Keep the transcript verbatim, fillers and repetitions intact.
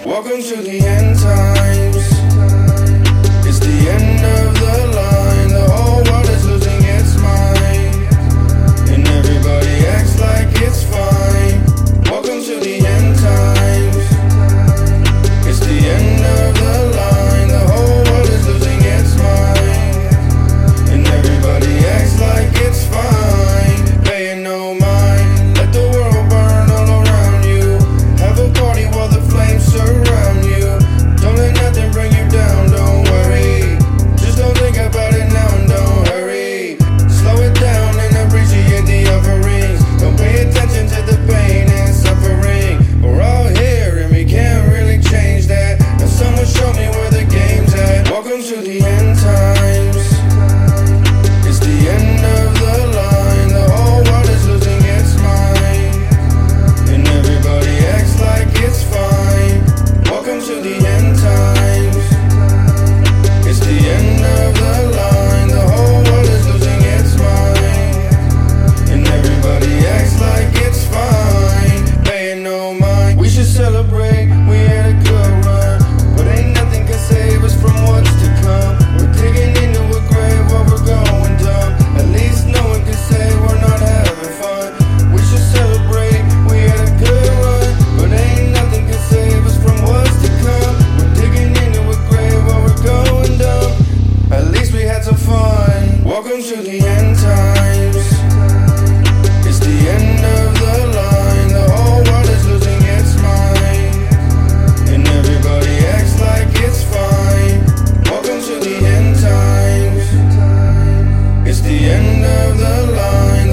Welcome to the end times. It's the end of the line. The whole world is losing its mind, and everybody acts like it's fine. Welcome to the end times. It's the end of the line. The whole world is losing its mind, and everybody acts like it's fine. Paying no mind. Let the world burn all around you. Have a party while the flames surround you. Don't let nothing bring you down, don't worry. Just don't think about it now and don't hurry. Slow it down and appreciate the offerings. Don't pay attention to the pain and suffering. We're all here and we can't really change that. Now someone show me where the game's at. Welcome to the end times. It's the end of the line. The whole world is losing its mind, and everybody acts like it's fine. Welcome to the end times. It's the end of the line. The whole world is losing its mind, and everybody acts like it's fine. Paying no mind. We should celebrate, we had a good run, but ain't nothing can save us from what's to come. We're digging into a grave while we're going dumb. At least no one can say we're not having fun. We should celebrate, we had a good run, but ain't nothing can save us from what's to come. We're digging into a grave while we're going dumb. At least we had some fun. Welcome to the end times. It's the end of the line. The whole world is losing its mind, and everybody acts like it's fine. Welcome to the end times. It's the end of the line.